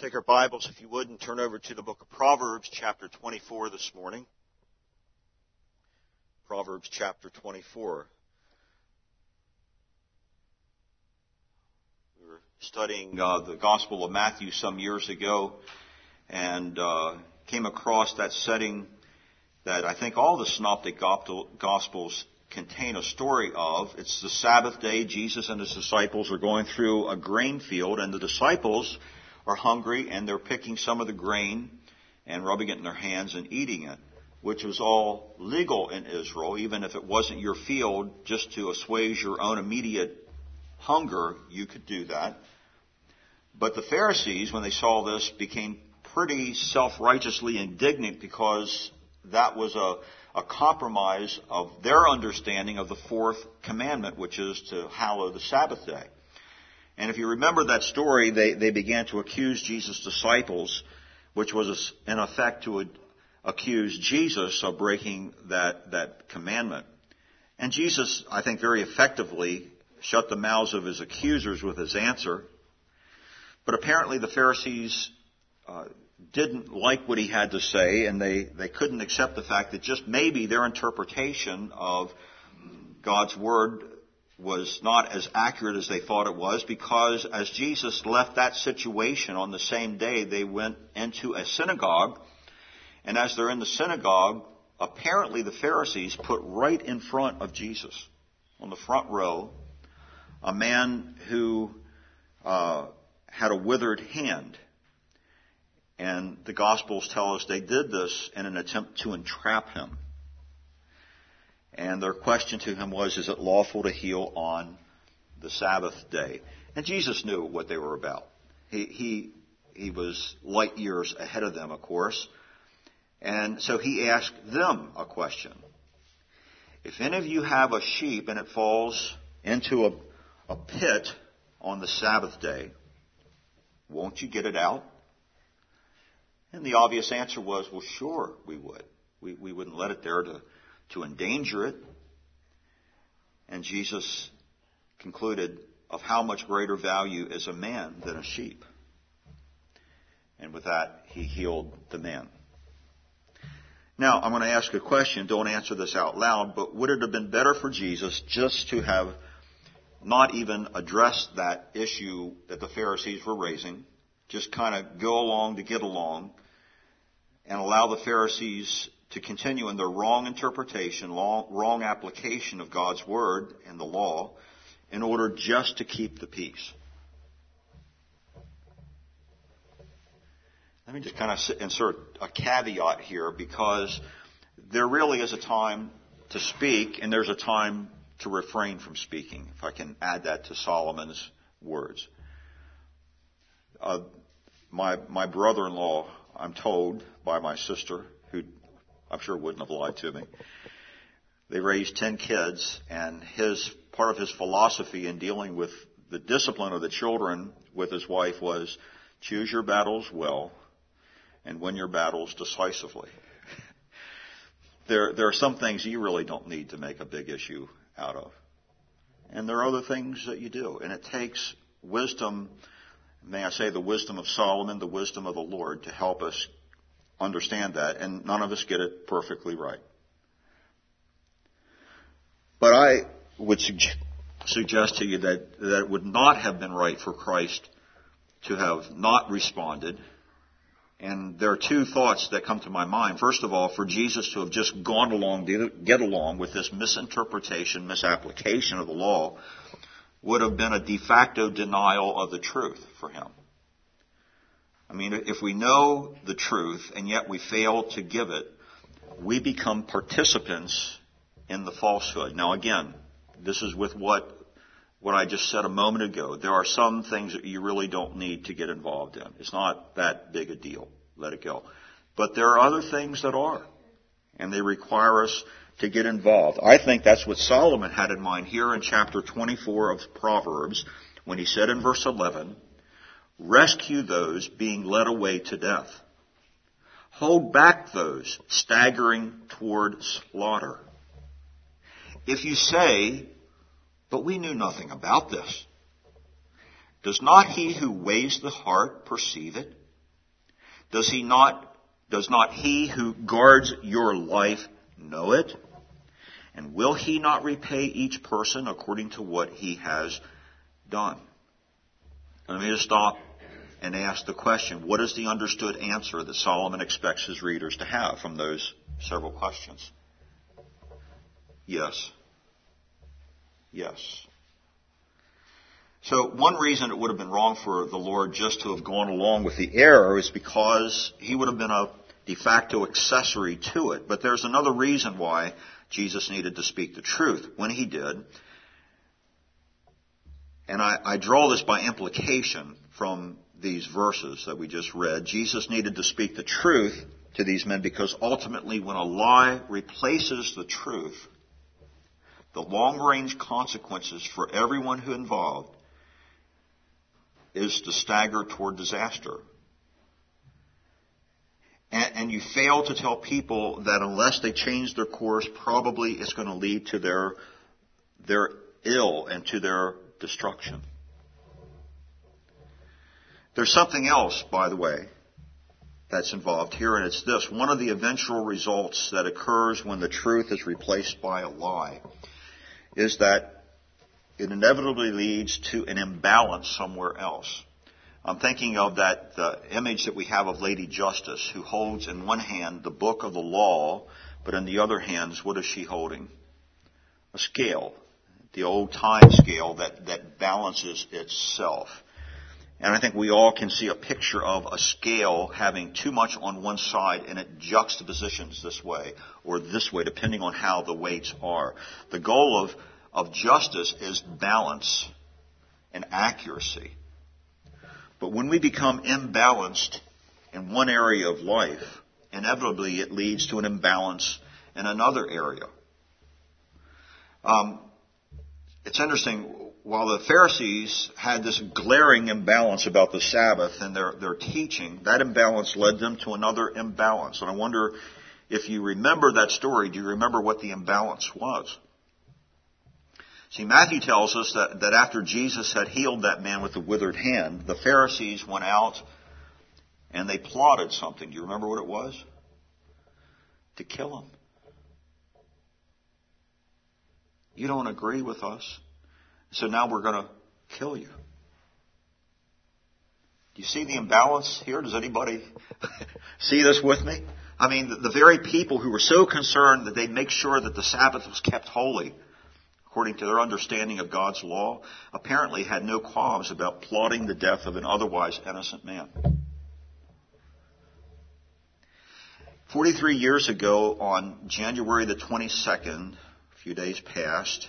Take our Bibles, if you would, and turn over to the book of Proverbs, chapter 24 this morning. Proverbs, chapter 24. We were studying the Gospel of Matthew some years ago and came across that setting that I think all the Synoptic Gospels contain a story of. It's the Sabbath day. Jesus and his disciples are going through a grain field, and the disciples are hungry, and they're picking some of the grain and rubbing it in their hands and eating it, which was all legal in Israel. Even if it wasn't your field, just to assuage your own immediate hunger, you could do that. But the Pharisees, when they saw this, became pretty self-righteously indignant because that was a compromise of their understanding of the fourth commandment, which is to hallow the Sabbath day. And if you remember that story, they began to accuse Jesus' disciples, which was in effect to accuse Jesus of breaking that commandment. And Jesus, I think, very effectively shut the mouths of his accusers with his answer. But apparently the Pharisees didn't like what he had to say, and they couldn't accept the fact that just maybe their interpretation of God's Word was not as accurate as they thought it was, because as Jesus left that situation on the same day, they went into a synagogue, and as they're in the synagogue, apparently the Pharisees put right in front of Jesus, on the front row, a man who had a withered hand. And the Gospels tell us they did this in an attempt to entrap him. And their question to him was, is it lawful to heal on the Sabbath day? And Jesus knew what they were about. He was light years ahead of them, of course. And so he asked them a question. If any of you have a sheep and it falls into a pit on the Sabbath day, won't you get it out? And the obvious answer was, well, sure, we would. We wouldn't let it there to endanger it. And Jesus concluded, of how much greater value is a man than a sheep. And with that, he healed the man. Now, I'm going to ask a question. Don't answer this out loud, but would it have been better for Jesus just to have not even addressed that issue that the Pharisees were raising, just kind of go along to get along, and allow the Pharisees to continue in their wrong interpretation, wrong application of God's Word and the law in order just to keep the peace? Let me just kind of insert a caveat here, because there really is a time to speak and there's a time to refrain from speaking, if I can add that to Solomon's words. My brother-in-law, I'm told by my sister, who I'm sure wouldn't have lied to me, they raised 10 kids, and part of his philosophy in dealing with the discipline of the children with his wife was, choose your battles well and win your battles decisively. There are some things you really don't need to make a big issue out of. And there are other things that you do. And it takes wisdom, may I say the wisdom of Solomon, the wisdom of the Lord, to help us understand that. And none of us get it perfectly right. But I would suggest to you that it would not have been right for Christ to have not responded. And there are two thoughts that come to my mind. First of all, for Jesus to have just gone along, get along with this misinterpretation, misapplication of the law, would have been a de facto denial of the truth for him. I mean, if we know the truth and yet we fail to give it, we become participants in the falsehood. Now again, this is with what I just said a moment ago. There are some things that you really don't need to get involved in. It's not that big a deal. Let it go. But there are other things that are, and they require us to get involved. I think that's what Solomon had in mind here in chapter 24 of Proverbs, when he said in verse 11, rescue those being led away to death. Hold back those staggering toward slaughter. If you say, but we knew nothing about this, does not he who weighs the heart perceive it? Does not he who guards your life know it? And will he not repay each person according to what he has done? Let me just stop and ask the question, what is the understood answer that Solomon expects his readers to have from those several questions? Yes. Yes. So one reason it would have been wrong for the Lord just to have gone along with the error is because he would have been a de facto accessory to it. But there's another reason why Jesus needed to speak the truth when he did. And I draw this by implication from these verses that we just read. Jesus needed to speak the truth to these men because ultimately when a lie replaces the truth, the long-range consequences for everyone who involved is to stagger toward disaster. And you fail to tell people that unless they change their course, probably it's going to lead to their ill and to their destruction. There's something else, by the way, that's involved here, and it's this. One of the eventual results that occurs when the truth is replaced by a lie is that it inevitably leads to an imbalance somewhere else. I'm thinking of the image that we have of Lady Justice, who holds in one hand the book of the law, but in the other hand, what is she holding? A scale, the old time scale that balances itself. And I think we all can see a picture of a scale having too much on one side and it juxtapositions this way or this way, depending on how the weights are. The goal of justice is balance and accuracy. But when we become imbalanced in one area of life, inevitably it leads to an imbalance in another area. It's interesting, while the Pharisees had this glaring imbalance about the Sabbath and their teaching, that imbalance led them to another imbalance. And I wonder if you remember that story, do you remember what the imbalance was? See, Matthew tells us that after Jesus had healed that man with the withered hand, the Pharisees went out and they plotted something. Do you remember what it was? To kill him. You don't agree with us, so now we're going to kill you. Do you see the imbalance here? Does anybody see this with me? I mean, the very people who were so concerned that they'd make sure that the Sabbath was kept holy, according to their understanding of God's law, apparently had no qualms about plotting the death of an otherwise innocent man. 43 years ago, on January the 22nd, a few days past,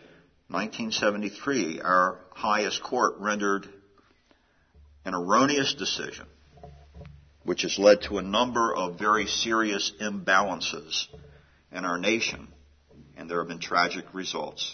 1973, our highest court rendered an erroneous decision, which has led to a number of very serious imbalances in our nation, and there have been tragic results.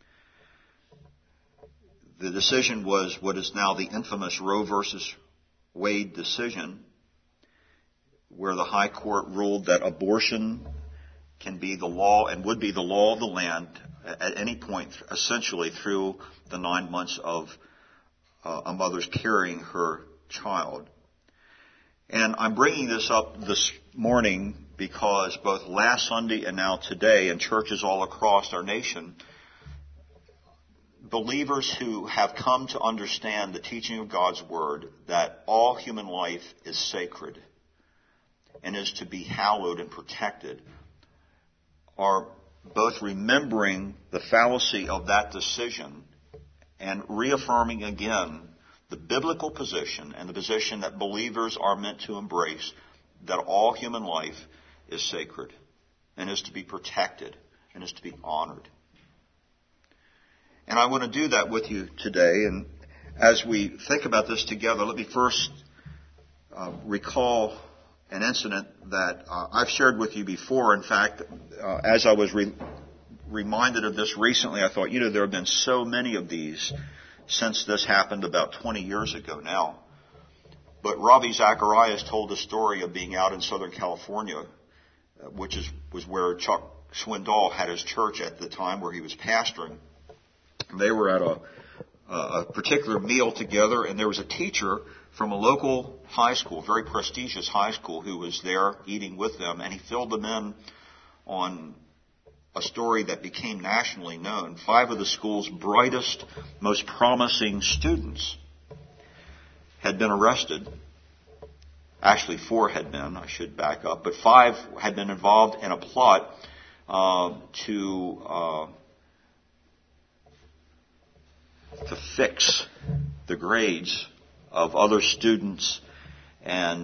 The decision was what is now the infamous Roe versus Wade decision, where the High Court ruled that abortion can be the law and would be the law of the land at any point, essentially through the 9 months of a mother's carrying her child. And I'm bringing this up this morning because both last Sunday and now today in churches all across our nation, believers who have come to understand the teaching of God's Word, that all human life is sacred and is to be hallowed and protected, are both remembering the fallacy of that decision and reaffirming again the biblical position and the position that believers are meant to embrace, that all human life is sacred and is to be protected and is to be honored. And I want to do that with you today. And as we think about this together, let me first recall an incident that I've shared with you before. In fact, as I was reminded of this recently, I thought, there have been so many of these since this happened about 20 years ago now. But Ravi Zacharias told a story of being out in Southern California, which was where Chuck Swindoll had his church at the time, where he was pastoring. They were at a particular meal together, and there was a teacher from a local high school, very prestigious high school, who was there eating with them, and he filled them in on a story that became nationally known. 5 of the school's brightest, most promising students had been arrested. Actually, 4 had been, I should back up, but 5 had been involved in a plot to fix the grades of other students and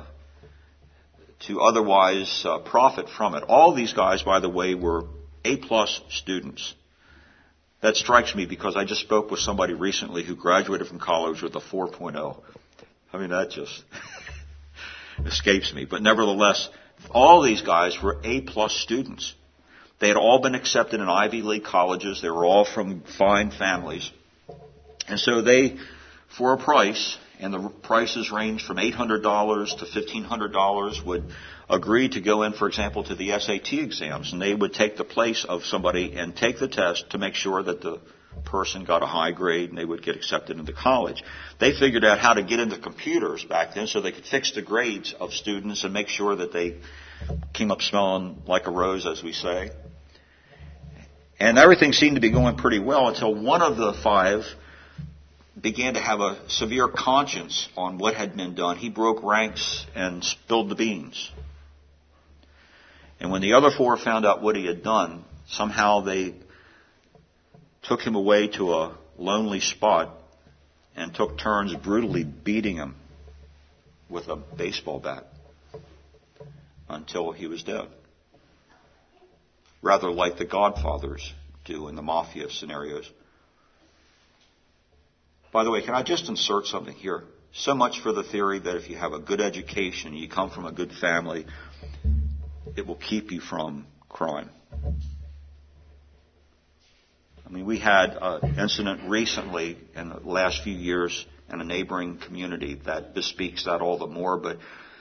to otherwise profit from it. All these guys, by the way, were A-plus students. That strikes me because I just spoke with somebody recently who graduated from college with a 4.0. I mean, that just escapes me. But nevertheless, all these guys were A-plus students. They had all been accepted in Ivy League colleges. They were all from fine families. And so they, for a price, and the prices ranged from $800 to $1,500, would agree to go in, for example, to the SAT exams. And they would take the place of somebody and take the test to make sure that the person got a high grade and they would get accepted into college. They figured out how to get into computers back then so they could fix the grades of students and make sure that they came up smelling like a rose, as we say. And everything seemed to be going pretty well until one of the 5 began to have a severe conscience on what had been done. He broke ranks and spilled the beans. And when the other 4 found out what he had done, somehow they took him away to a lonely spot and took turns brutally beating him with a baseball bat until he was dead. Rather like the Godfathers do in the mafia scenarios. By the way, can I just insert something here? So much for the theory that if you have a good education, you come from a good family, it will keep you from crime. I mean, we had an incident recently in the last few years in a neighboring community that bespeaks that all the more, but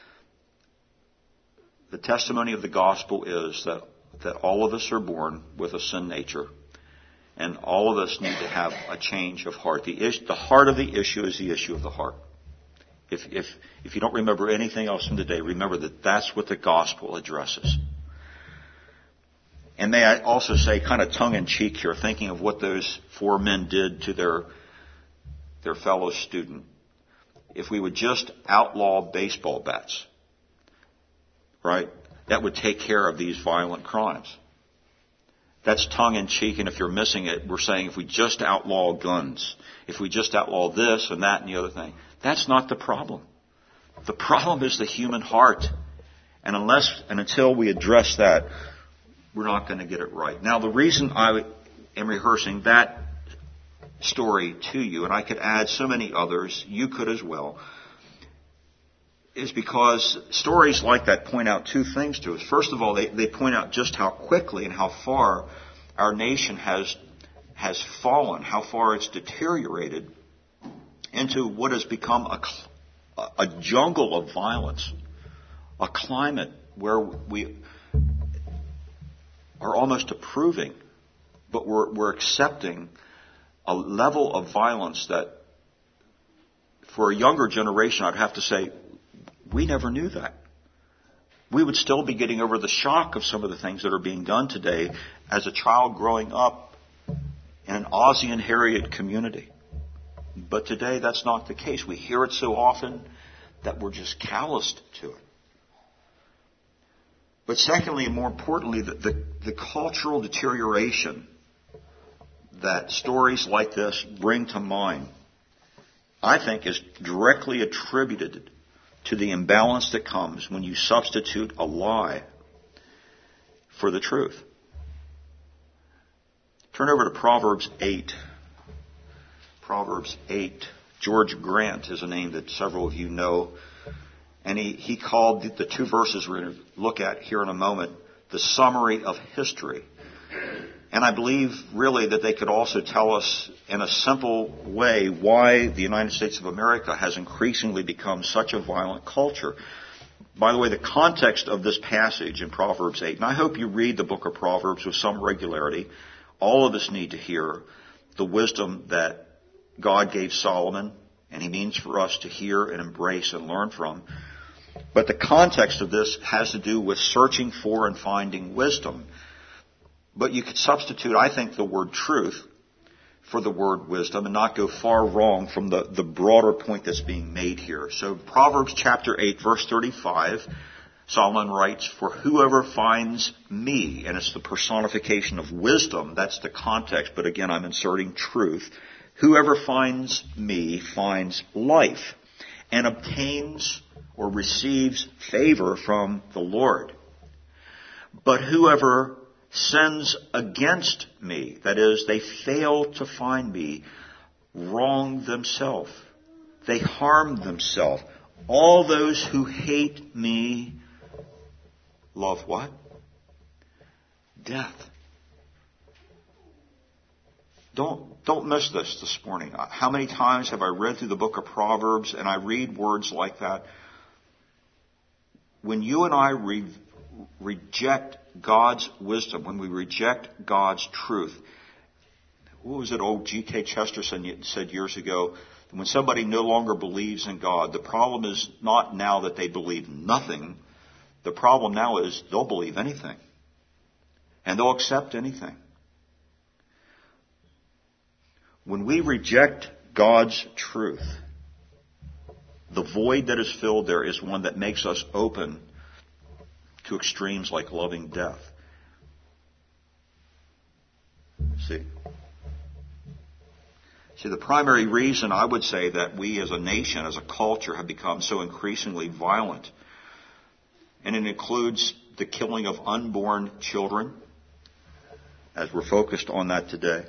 the testimony of the gospel is that all of us are born with a sin nature. And all of us need to have a change of heart. The heart of the issue is the issue of the heart. If you don't remember anything else from today, remember that that's what the gospel addresses. And may I also say, kind of tongue-in-cheek here, thinking of what those 4 men did to their fellow student. If we would just outlaw baseball bats, right, that would take care of these violent crimes. That's tongue-in-cheek, and if you're missing it, we're saying if we just outlaw guns, if we just outlaw this and that and the other thing, that's not the problem. The problem is the human heart. And until we address that, we're not going to get it right. Now, the reason I am rehearsing that story to you, and I could add so many others, you could as well, is because stories like that point out 2 things to us. First of all, they point out just how quickly and how far our nation has fallen, how far it's deteriorated into what has become a jungle of violence, a climate where we are almost approving, but we're accepting a level of violence that, for a younger generation, I'd have to say, we never knew that. We would still be getting over the shock of some of the things that are being done today as a child growing up in an Aussie and Harriet community. But today that's not the case. We hear it so often that we're just calloused to it. But secondly, and more importantly, the cultural deterioration that stories like this bring to mind, I think, is directly attributed to the imbalance that comes when you substitute a lie for the truth. Turn over to Proverbs 8. Proverbs 8. George Grant is a name that several of you know. And he called the 2 verses we're going to look at here in a moment the summary of history. And I believe really that they could also tell us in a simple way why the United States of America has increasingly become such a violent culture. By the way, the context of this passage in Proverbs 8, and I hope you read the book of Proverbs with some regularity. All of us need to hear the wisdom that God gave Solomon, and he means for us to hear and embrace and learn from. But the context of this has to do with searching for and finding wisdom. But you could substitute, I think, the word truth for the word wisdom and not go far wrong from the broader point that's being made here. So Proverbs chapter 8, verse 35, Solomon writes, "For whoever finds me," and it's the personification of wisdom, that's the context, but again I'm inserting truth, "whoever finds me finds life and obtains or receives favor from the Lord. But whoever sins against me," that is, they fail to find me, "wrong themselves. They harm themselves. All those who hate me love" what? Death. Don't miss this morning. How many times have I read through the book of Proverbs and I read words like that? When you and I reject God's wisdom, when we reject God's truth, what was it old G.K. Chesterton said years ago? When somebody no longer believes in God, the problem is not now that they believe nothing. The problem now is they'll believe anything. And they'll accept anything. When we reject God's truth, the void that is filled there is one that makes us open to extremes like loving death. See, the primary reason I would say that we as a nation, as a culture, have become so increasingly violent, and it includes the killing of unborn children, as we're focused on that today,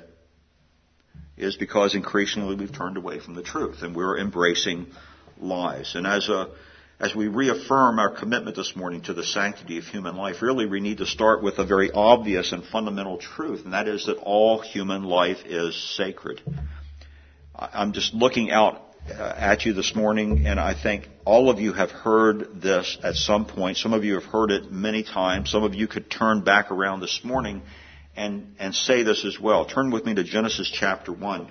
is because increasingly we've turned away from the truth and we're embracing lies. And as we reaffirm our commitment this morning to the sanctity of human life, really we need to start with a very obvious and fundamental truth, and that is that all human life is sacred. I'm just looking out at you this morning, and I think all of you have heard this at some point. Some of you have heard it many times. Some of you could turn back around this morning and say this as well. Turn with me to Genesis chapter 1.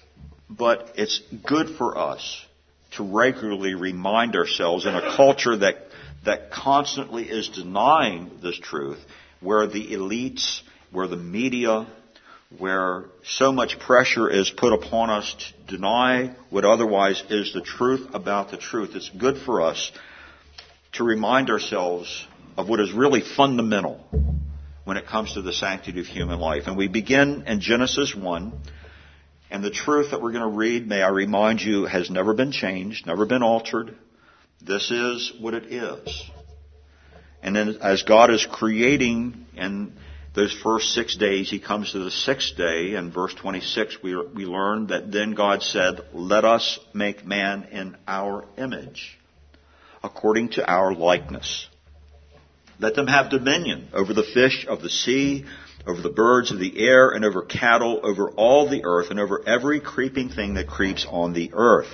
But it's good for us to regularly remind ourselves in a culture that constantly is denying this truth, where the elites, where the media, where so much pressure is put upon us to deny what otherwise is the truth about the truth. It's good for us to remind ourselves of what is really fundamental when it comes to the sanctity of human life. And we begin in Genesis 1. And the truth that we're going to read, may I remind you, has never been changed, never been altered. This is what it is. And then as God is creating in those first 6 days, He comes to the sixth day. In verse 26, we learn that then God said, "Let us make man in our image, according to our likeness. Let them have dominion over the fish of the sea, over the birds of the air, and over cattle, over all the earth, and over every creeping thing that creeps on the earth."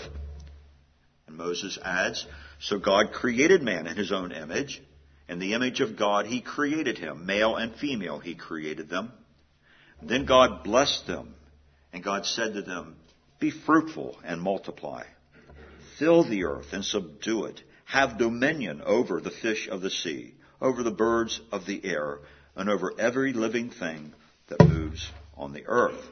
And Moses adds, "So God created man in His own image. In the image of God He created him. Male and female He created them. And then God blessed them. And God said to them, 'Be fruitful and multiply. Fill the earth and subdue it. Have dominion over the fish of the sea, over the birds of the air, and over every living thing that moves on the earth.'"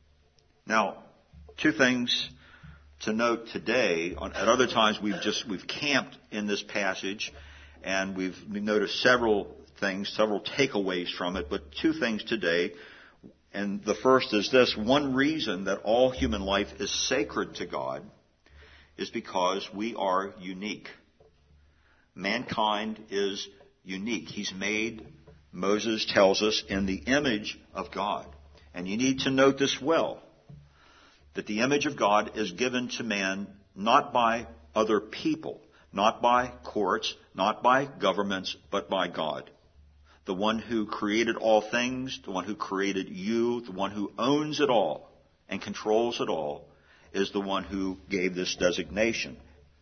Now, two things to note today. At other times we've camped in this passage and we've noticed several things, several takeaways from it, but two things today. And the first is this: one reason that all human life is sacred to God is because we are unique. Mankind is unique. He's made, Moses tells us, in the image of God. And you need to note this well, that the image of God is given to man not by other people, not by courts, not by governments, but by God. The one who created all things, the one who created you, the one who owns it all and controls it all, is the one who gave this designation.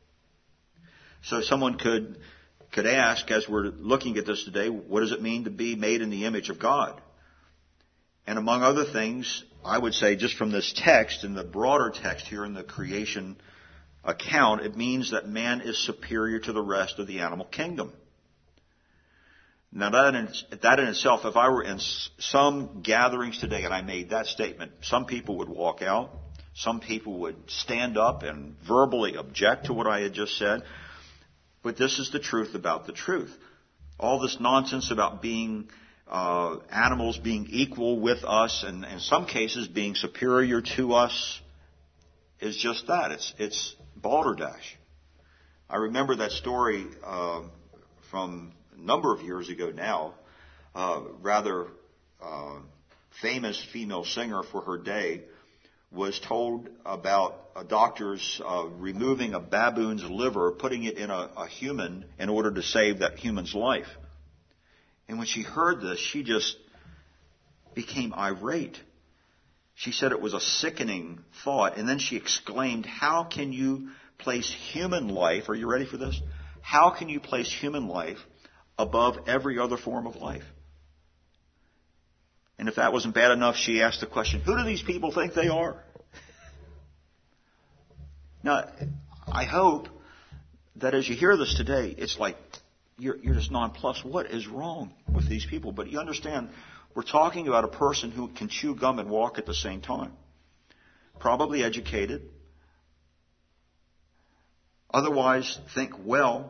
So someone could ask, as we're looking at this today, what does it mean to be made in the image of God? And among other things, I would say just from this text and the broader text here in the creation account, it means that man is superior to the rest of the animal kingdom. Now that in itself, if I were in some gatherings today and I made that statement, some people would walk out. Some people would stand up and verbally object to what I had just said. But this is the truth about the truth. All this nonsense about being animals being equal with us and in some cases being superior to us is just that. It's balderdash. I remember that story from a number of years ago now. Rather famous female singer for her day was told about doctors removing a baboon's liver, putting it in a human in order to save that human's life. And when she heard this, she just became irate. She said it was a sickening thought. And then she exclaimed, how can you place human life, are you ready for this? How can you place human life above every other form of life? And if that wasn't bad enough, she asked the question, who do these people think they are? Now, I hope that as you hear this today, it's like you're just nonplussed. What is wrong with these people? But you understand, we're talking about a person who can chew gum and walk at the same time. Probably educated. Otherwise, think well.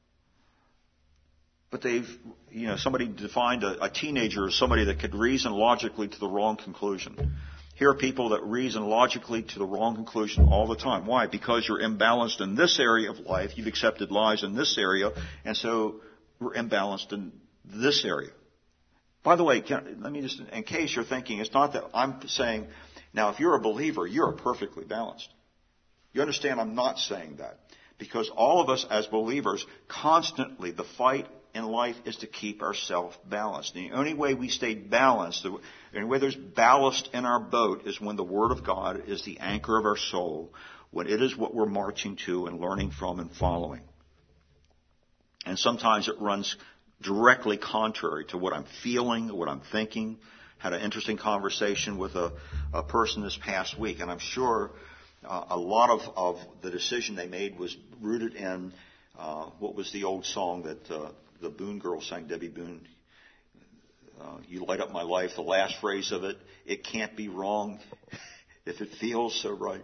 But somebody defined a teenager as somebody that could reason logically to the wrong conclusion. Here are people that reason logically to the wrong conclusion all the time. Why? Because you're imbalanced in this area of life. You've accepted lies in this area, and so we're imbalanced in this area. By the way, let me just, in case you're thinking, it's not that I'm saying, now if you're a believer, you're perfectly balanced. You understand I'm not saying that. Because all of us as believers, constantly, the fight in life is to keep ourselves balanced. And the only way we stay balanced, the only way there's ballast in our boat is when the Word of God is the anchor of our soul, when it is what we're marching to and learning from and following. And sometimes it runs directly contrary to what I'm feeling, what I'm thinking. Had an interesting conversation with a person this past week, and I'm sure a lot of the decision they made was rooted in what was the old song that the Boone girls sang, Debbie Boone. You light up my life. The last phrase of it, it can't be wrong if it feels so right.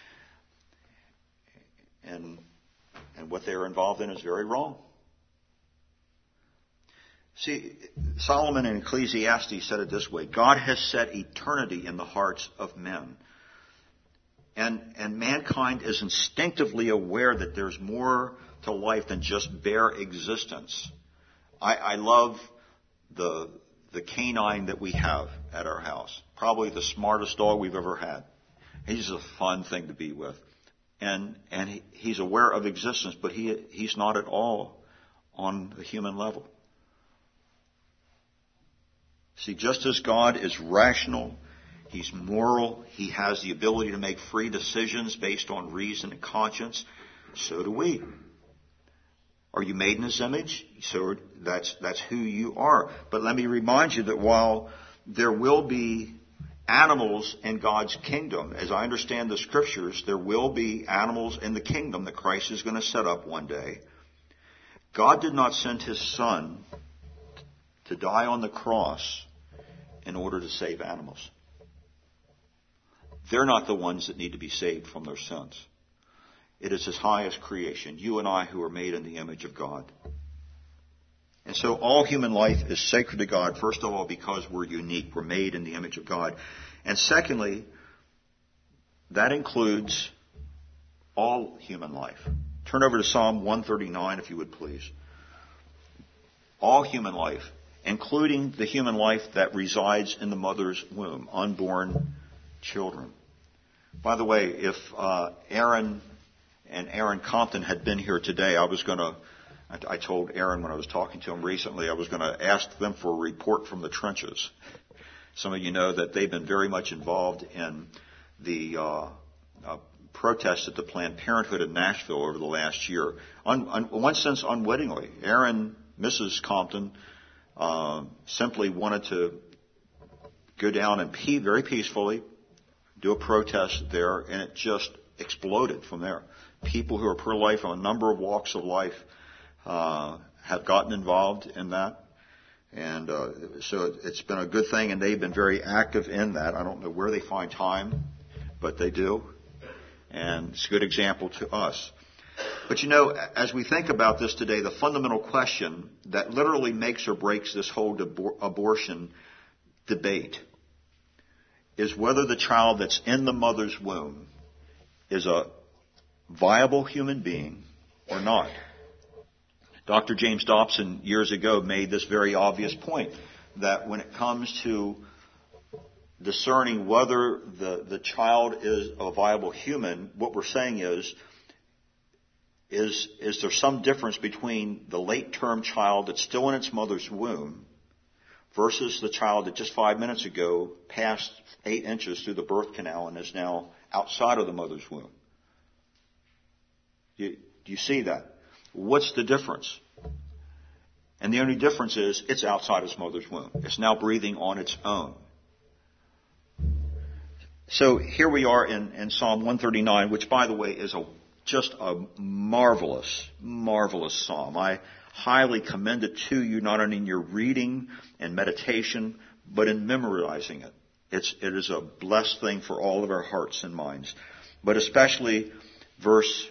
And what they're involved in is very wrong. See, Solomon in Ecclesiastes said it this way: God has set eternity in the hearts of men. And mankind is instinctively aware that there's more to life than just bare existence. I love the canine that we have at our house. Probably the smartest dog we've ever had. He's a fun thing to be with. And he's aware of existence, but he's not at all on the human level. See, just as God is rational, He's moral, He has the ability to make free decisions based on reason and conscience, so do we. Are you made in His image? So that's who you are. But let me remind you that while there will be animals in God's kingdom, as I understand the Scriptures, there will be animals in the kingdom that Christ is going to set up one day. God did not send His Son to die on the cross in order to save animals. They're not the ones that need to be saved from their sins. It is His highest creation, you and I who are made in the image of God. And so all human life is sacred to God, first of all, because we're unique. We're made in the image of God. And secondly, that includes all human life. Turn over to Psalm 139, if you would please. All human life, including the human life that resides in the mother's womb, unborn children. By the way, if Aaron and Aaron Compton had been here today, I told Aaron when I was talking to him recently, I was going to ask them for a report from the trenches. Some of you know that they've been very much involved in the protests at the Planned Parenthood in Nashville over the last year. In one sense, unwittingly. Aaron, Mrs. Compton, simply wanted to go down and very peacefully, do a protest there, and it just exploded from there. People who are pro-life from a number of walks of life have gotten involved in that. And so it's been a good thing, and they've been very active in that. I don't know where they find time, but they do. And it's a good example to us. But you know, as we think about this today, the fundamental question that literally makes or breaks this whole abortion debate is whether the child that's in the mother's womb is a viable human being or not. Dr. James Dobson years ago made this very obvious point, that when it comes to discerning whether the child is a viable human, what we're saying is there some difference between the late-term child that's still in its mother's womb versus the child that just 5 minutes ago passed 8 inches through the birth canal and is now outside of the mother's womb? Do you see that? What's the difference? And the only difference is it's outside its mother's womb. It's now breathing on its own. So here we are in Psalm 139, which, by the way, is just a marvelous, marvelous psalm. I highly commend it to you, not only in your reading and meditation, but in memorizing it. It is a blessed thing for all of our hearts and minds. But especially verse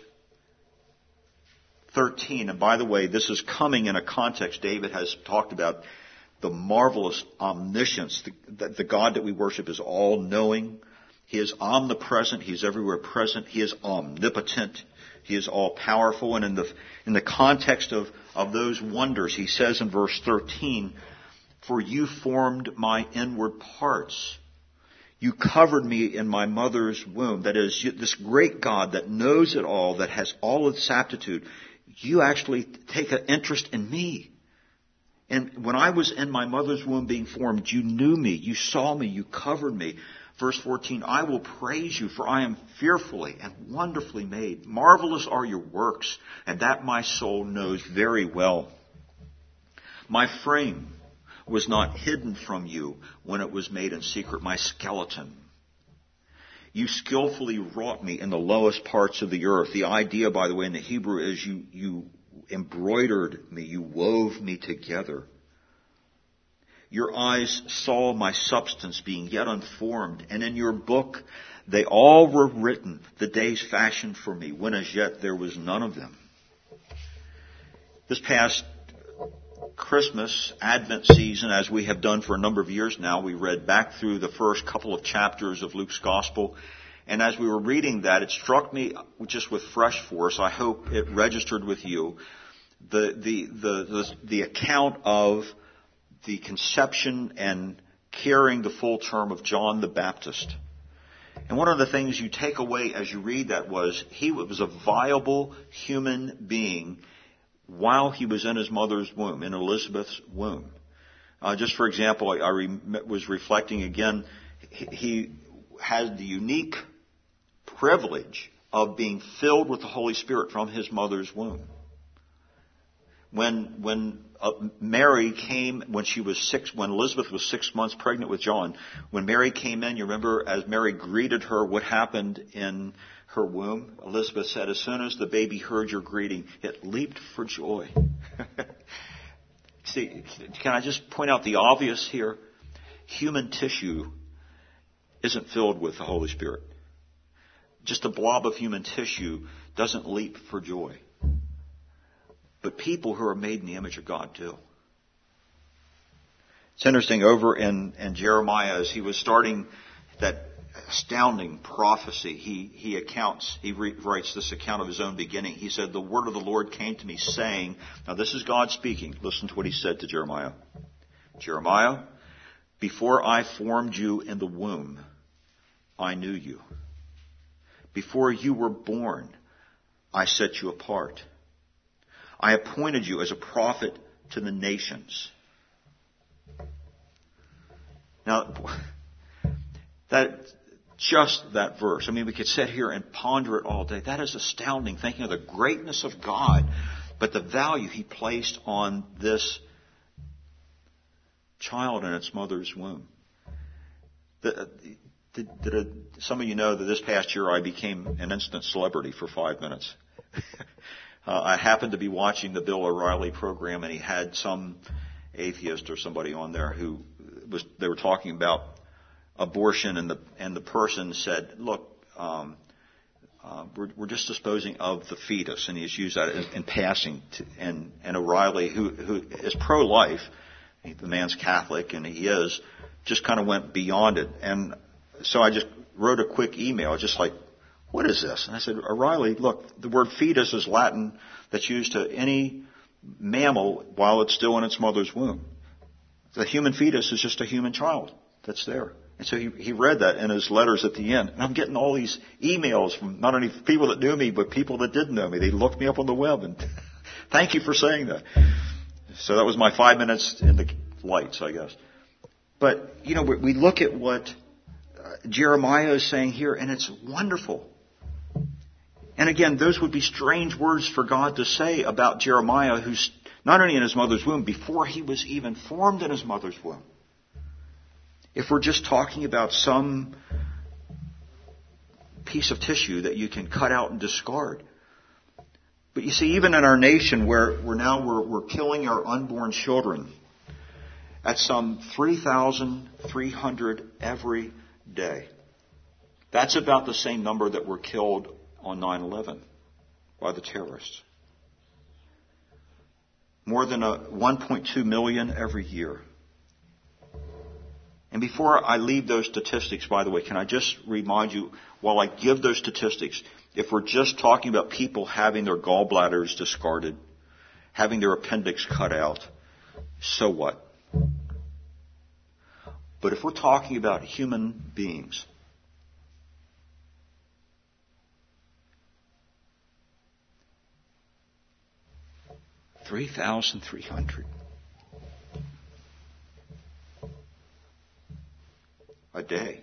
13. And by the way, this is coming in a context David has talked about the marvelous omniscience. The God that we worship is all-knowing. He is omnipresent. He is everywhere present. He is omnipotent. He is all-powerful. And in the context of those wonders, he says in verse 13, "For you formed my inward parts. You covered me in my mother's womb." That is, this great God that knows it all, that has all its aptitude. You actually take an interest in me. And when I was in my mother's womb being formed, you knew me, you saw me, you covered me. Verse 14, "I will praise you, for I am fearfully and wonderfully made. Marvelous are your works, and that my soul knows very well. My frame was not hidden from you when it was made in secret, my skeleton. You skillfully wrought me in the lowest parts of the earth." The idea, by the way, in the Hebrew is you embroidered me, you wove me together. "Your eyes saw my substance being yet unformed, and in your book they all were written, the days fashioned for me, when as yet there was none of them." This past Christmas, Advent season, as we have done for a number of years now, we read back through the first couple of chapters of Luke's Gospel. And as we were reading that, it struck me just with fresh force. I hope it registered with you. The account of the conception and carrying the full term of John the Baptist. And one of the things you take away as you read that was he was a viable human being while he was in his mother's womb, in Elizabeth's womb. Just for example, I was reflecting again, he had the unique privilege of being filled with the Holy Spirit from his mother's womb. When Mary came, when Elizabeth was 6 months pregnant with John, when Mary came in, you remember as Mary greeted her, what happened in her womb? Elizabeth said, "As soon as the baby heard your greeting, it leaped for joy." See, can I just point out the obvious here? Human tissue isn't filled with the Holy Spirit. Just a blob of human tissue doesn't leap for joy. But people who are made in the image of God do. It's interesting, over in Jeremiah, as he was starting that astounding prophecy, he writes this account of his own beginning. He said, "The word of the Lord came to me saying," now this is God speaking. Listen to what he said to Jeremiah. "Jeremiah, before I formed you in the womb, I knew you. Before you were born, I set you apart. I appointed you as a prophet to the nations." Now, that verse, I mean, we could sit here and ponder it all day. That is astounding, thinking of the greatness of God, but the value he placed on this child in its mother's womb. Some of you know that this past year I became an instant celebrity for 5 minutes. I happened to be watching the Bill O'Reilly program, and he had some atheist or somebody on there they were talking about abortion, and the person said, "Look, we're just disposing of the fetus," and he's used that in passing. And O'Reilly, who is pro-life, the man's Catholic, and he is, just kind of went beyond it. And so I just wrote a quick email, just like, "What is this?" And I said, "O'Reilly, look, the word fetus is Latin that's used to any mammal while it's still in its mother's womb. The human fetus is just a human child that's there." And so he read that in his letters at the end. And I'm getting all these emails from not only people that knew me, but people that didn't know me. They looked me up on the web, and thank you for saying that. So that was my 5 minutes in the lights, I guess. But, we look at what Jeremiah is saying here, and it's wonderful. And again, those would be strange words for God to say about Jeremiah, who's not only in his mother's womb, before he was even formed in his mother's womb. If we're just talking about some piece of tissue that you can cut out and discard. But you see, even in our nation where we're killing our unborn children at some 3,300 every day. That's about the same number that were killed on 9/11 by the terrorists. More than 1.2 million every year. And before I leave those statistics, by the way, can I just remind you, while I give those statistics, if we're just talking about people having their gallbladders discarded, having their appendix cut out, so what? But if we're talking about human beings, $3,300 a day.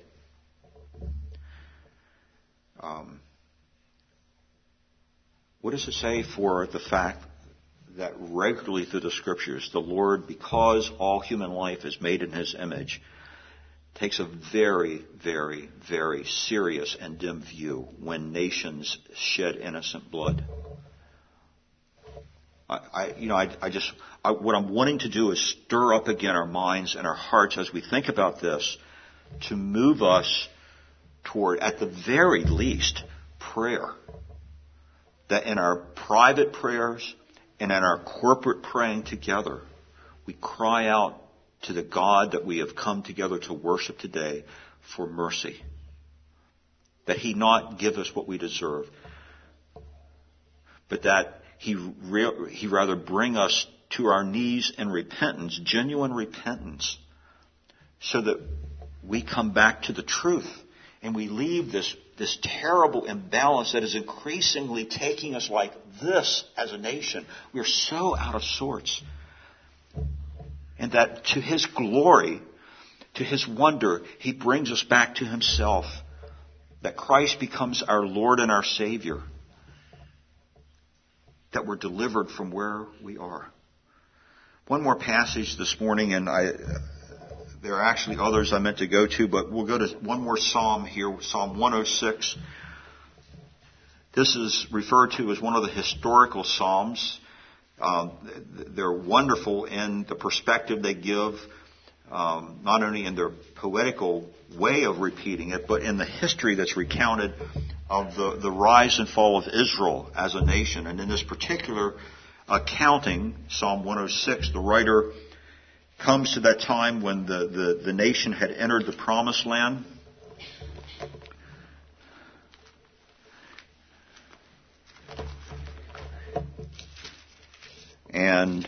What does it say for the fact that regularly through the Scriptures, the Lord, because all human life is made in His image, takes a very, very, very serious and dim view when nations shed innocent blood? What I'm wanting to do is stir up again our minds and our hearts as we think about this, to move us toward, at the very least, prayer. That in our private prayers and in our corporate praying together, we cry out to the God that we have come together to worship today for mercy. That He not give us what we deserve, but that He rather bring us to our knees in repentance, genuine repentance, so that we come back to the truth and we leave this terrible imbalance that is increasingly taking us like this as a nation. We're so out of sorts. And that to His glory, to His wonder, He brings us back to Himself. That Christ becomes our Lord and our Savior. That we're delivered from where we are. One more passage this morning, and there are actually others I meant to go to, but we'll go to one more psalm here, Psalm 106. This is referred to as one of the historical psalms. They're wonderful in the perspective they give, not only in their poetical way of repeating it, but in the history that's recounted of the rise and fall of Israel as a nation. And in this particular accounting, Psalm 106, the writer comes to that time when the nation had entered the Promised Land. And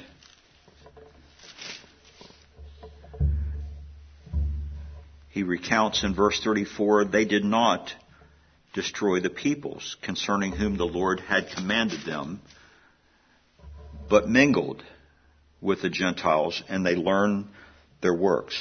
he recounts in verse 34, they did not destroy the peoples concerning whom the Lord had commanded them, but mingled with the Gentiles, and they learned their works.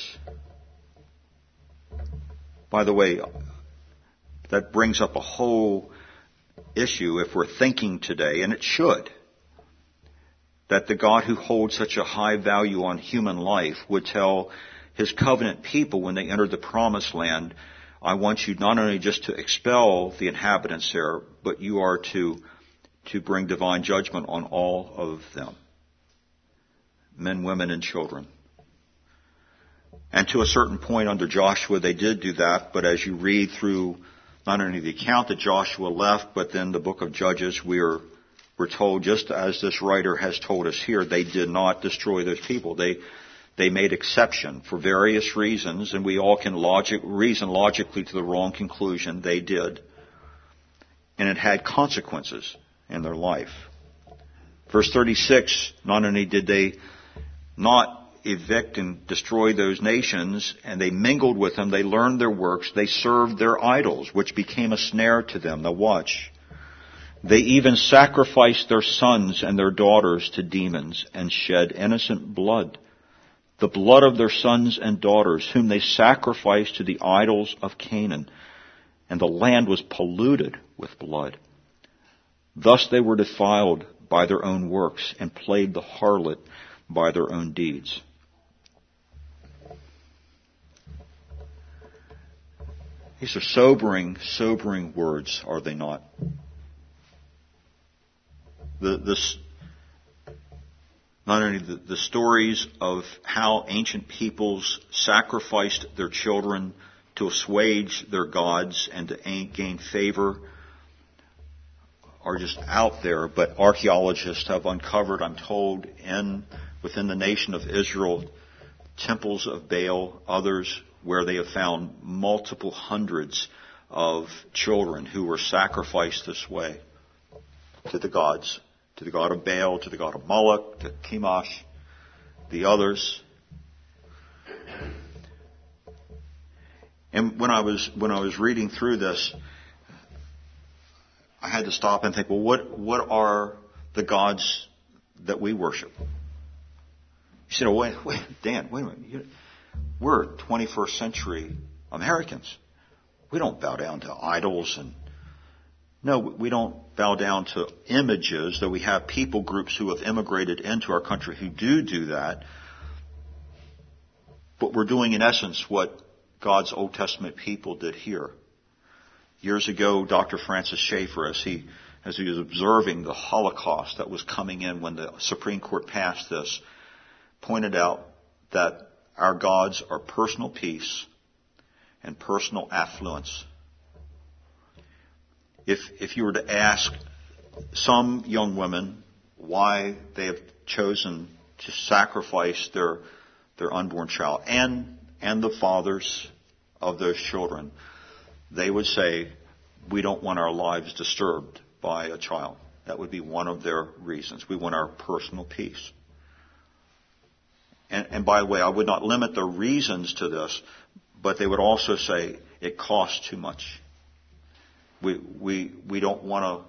By the way, that brings up a whole issue if we're thinking today, and it should, that the God who holds such a high value on human life would tell His covenant people when they entered the promised land. I want you not only just to expel the inhabitants there, but you are to bring divine judgment on all of them. Men, women, and children. And to a certain point under Joshua, they did do that, but as you read through not only the account that Joshua left, but then the book of Judges, we're told, just as this writer has told us here, they did not destroy those people. They made exception for various reasons, and we all can reason logically to the wrong conclusion. They did. And it had consequences in their life. Verse 36, not only did they not evict and destroy those nations, and they mingled with them, they learned their works, they served their idols, which became a snare to them. Now watch. They even sacrificed their sons and their daughters to demons and shed innocent blood, the blood of their sons and daughters, whom they sacrificed to the idols of Canaan, and the land was polluted with blood. Thus they were defiled by their own works and played the harlot by their own deeds. These are sobering words, are they not? Not only the stories of how ancient peoples sacrificed their children to assuage their gods and to gain favor are just out there, but archaeologists have uncovered, I'm told, within the nation of Israel, temples of Baal, others where they have found multiple hundreds of children who were sacrificed this way to the gods, to the god of Baal, to the god of Moloch, to Chemosh, the others. And when I was reading through this, I had to stop and think, well, what are the gods that we worship? You said, oh, wait, Dan, wait a minute. We're 21st century Americans. We don't bow down to idols no, we don't bow down to images, though we have people groups who have immigrated into our country who do that. But we're doing, in essence, what God's Old Testament people did here. Years ago, Dr. Francis Schaeffer, as he was observing the Holocaust that was coming in when the Supreme Court passed this, pointed out that our gods are personal peace and personal affluence. If you were to ask some young women why they have chosen to sacrifice their unborn child and the fathers of those children, they would say, we don't want our lives disturbed by a child. That would be one of their reasons. We want our personal peace. And by the way, I would not limit the reasons to this, but they would also say it costs too much. We don't want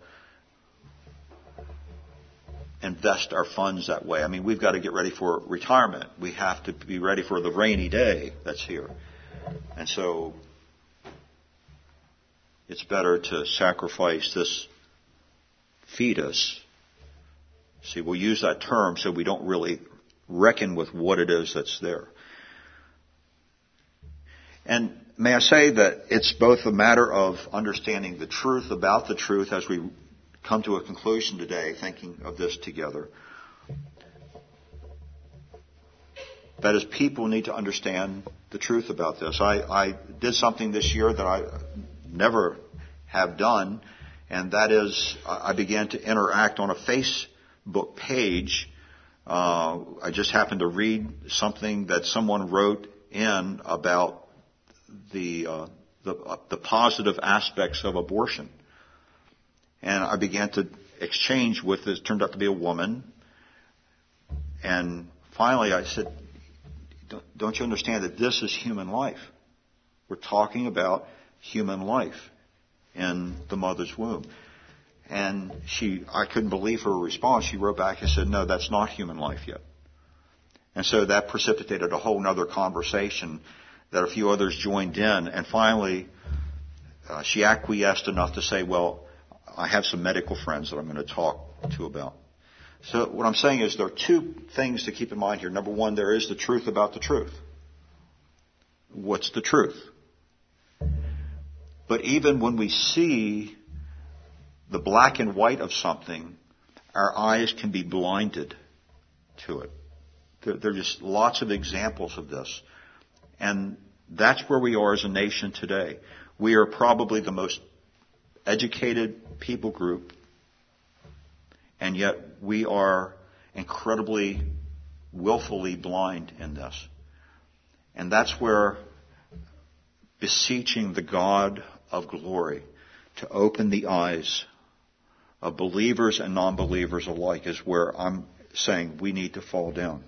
to invest our funds that way. I mean, we've got to get ready for retirement. We have to be ready for the rainy day that's here. And so it's better to sacrifice this fetus. See, we'll use that term so we don't really reckon with what it is that's there. And may I say that it's both a matter of understanding the truth about the truth as we come to a conclusion today, thinking of this together. That is, people need to understand the truth about this. I did something this year that I never have done, and that is I began to interact on a Facebook page. I just happened to read something that someone wrote in about the positive aspects of abortion. And I began to exchange with this, turned out to be a woman. And finally I said, don't you understand that this is human life? We're talking about human life in the mother's womb. And I couldn't believe her response. She wrote back and said, no, that's not human life yet. And so that precipitated a whole other conversation that a few others joined in. And finally, she acquiesced enough to say, well, I have some medical friends that I'm going to talk to about. So what I'm saying is there are two things to keep in mind here. Number one, there is the truth about the truth. what's the truth. But even when we see the black and white of something, our eyes can be blinded to it. There are just lots of examples of this. And that's where we are as a nation today. We are probably the most educated people group, and yet we are incredibly, willfully blind in this. And that's where beseeching the God of glory to open the eyes of believers and non-believers alike is where I'm saying we need to fall down.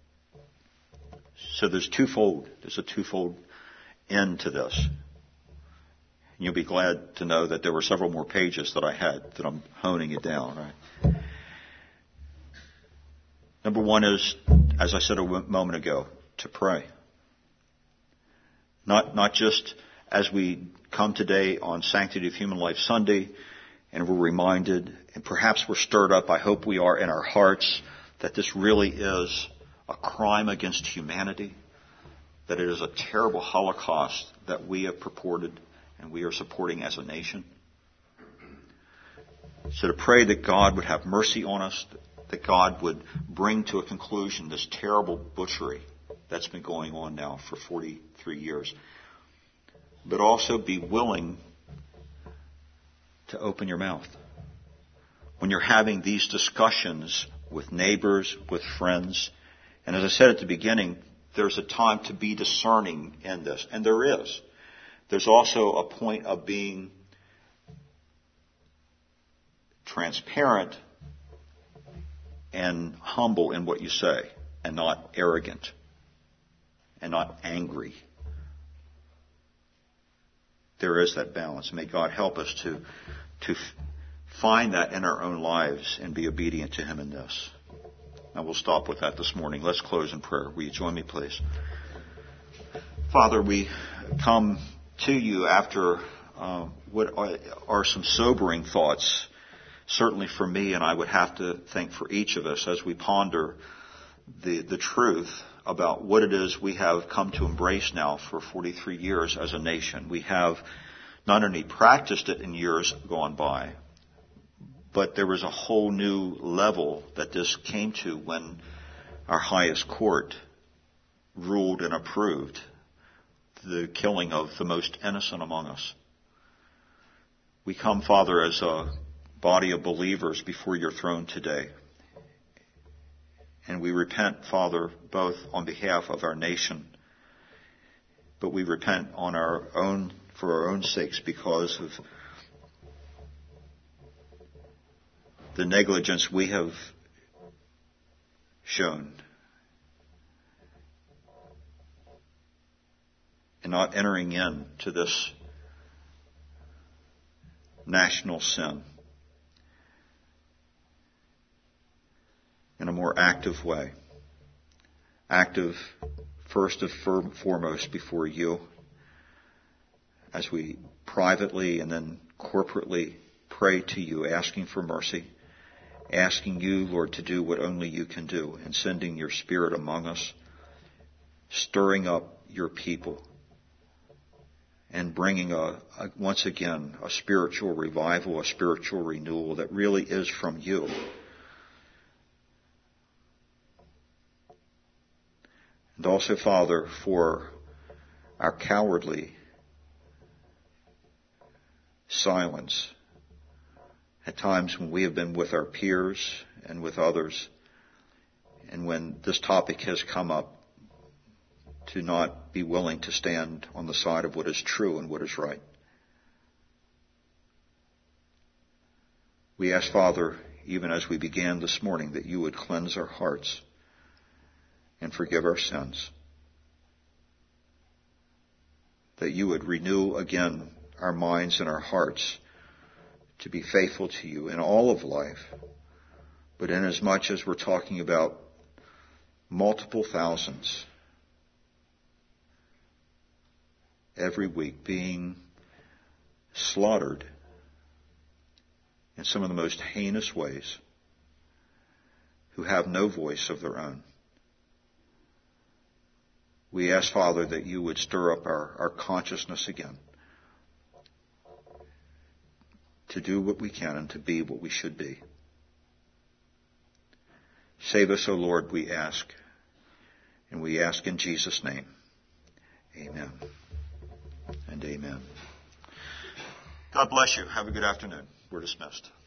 So there's a twofold end to this. You'll be glad to know that there were several more pages that I had that I'm honing it down. Right? Number one is, as I said a moment ago, to pray. Not just as we come today on Sanctity of Human Life Sunday and we're reminded, and perhaps we're stirred up, I hope we are in our hearts, that this really is a crime against humanity, that it is a terrible Holocaust that we have purported and we are supporting as a nation. So to pray that God would have mercy on us, that God would bring to a conclusion this terrible butchery that's been going on now for 43 years. But also be willing to open your mouth. When you're having these discussions with neighbors, with friends, and as I said at the beginning, there's a time to be discerning in this, and there is. There's also a point of being transparent and humble in what you say, and not arrogant, and not angry. There is that balance. May God help us to find that in our own lives and be obedient to Him in this. Now we'll stop with that this morning. Let's close in prayer. Will you join me, please? Father, we come to you after what are some sobering thoughts, certainly for me, and I would have to think for each of us as we ponder the truth about what it is we have come to embrace now for 43 years as a nation. We have not only practiced it in years gone by, but there was a whole new level that this came to when our highest court ruled and approved the killing of the most innocent among us. We come, Father, as a body of believers before your throne today. And we repent, Father, both on behalf of our nation, but we repent for our own sakes because of the negligence we have shown in not entering into this national sin in a more active way. Active first and foremost before you as we privately and then corporately pray to you, asking for mercy, asking you, Lord, to do what only you can do, and sending your Spirit among us, stirring up your people, and bringing once again a spiritual revival, a spiritual renewal that really is from you. And also, Father, for our cowardly silence at times when we have been with our peers and with others, and when this topic has come up, to not be willing to stand on the side of what is true and what is right. We ask, Father, even as we began this morning, that you would cleanse our hearts and forgive our sins, that you would renew again our minds and our hearts to be faithful to you in all of life, but inasmuch as we're talking about multiple thousands every week being slaughtered in some of the most heinous ways, who have no voice of their own. We ask, Father, that you would stir up our consciousness again to do what we can and to be what we should be. Save us, O Lord, we ask. And we ask in Jesus' name. Amen and amen. God bless you. Have a good afternoon. We're dismissed.